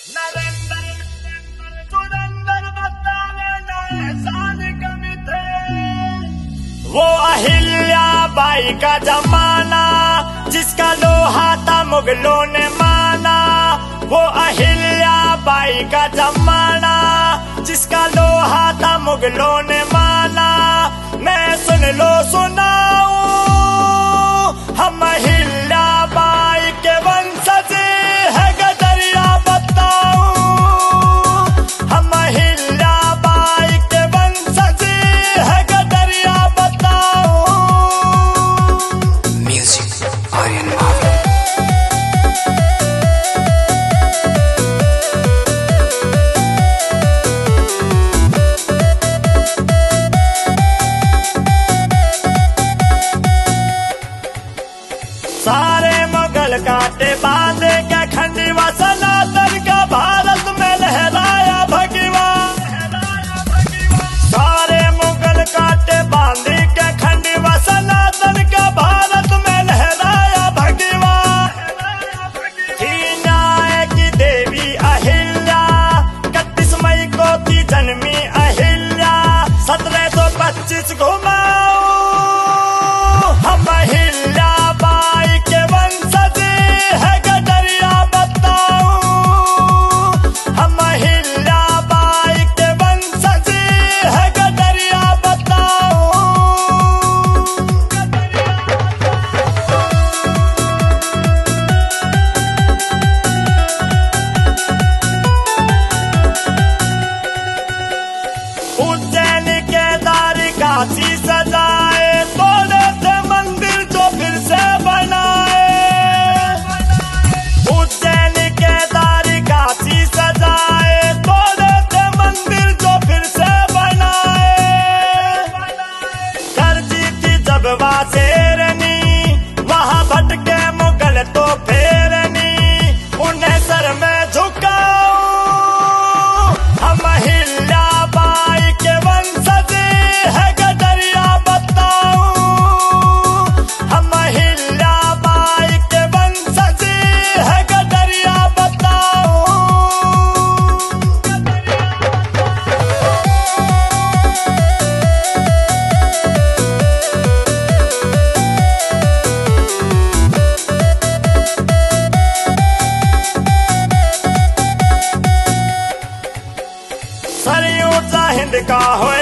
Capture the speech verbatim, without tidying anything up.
वो अहिल्या बाई का जमाना जिसका लोहा था मुगलों ने माना। वो अहिल्या बाई का जमाना जिसका लोहा था मुगलों ने माना। मैं सुन लो सुनाऊं हम अहिल्या बाई के वंशज है गदरिया बताऊं। हम अहिल्या बाई के वंशज है गदरिया बताऊं। Music Aryan Bhavi. सारे मुगल काटे बांधे के खंडवा सनातन का भारत में लहराया भगवा। सारे मुगल काटे बांधे के खंडवा सनातन का भारत में लहराया भगवा। थी न्याय की देवी अहिल्या इकतीस मई को थी जन्मी अहिल्या। सत्रह सौ पच्चीस घुमाओ हम अहिल्या बाई के वंशज है गदरिया बताऊं। हम अहिल्या बाई के वंशज है गदरिया बताऊं। उज्जैन के द्वारिकाशी सजाए तोड़े थे मंदिर जो फिर से बनाए। उज्जैन के द्वारिकाशी सजाए तोड़े थे मंदिर जो फिर से बनाए। करजी थी जब वासेरनी वहां भटके मुगल तो फेरनी। उन्हें सर में झुकाओ हम अहिल्या बाई के वंशज है गदरिया बताऊं। हम अहिल्या बाई के वंशज है गदरिया बताऊं। सरयू सा हिंद का हो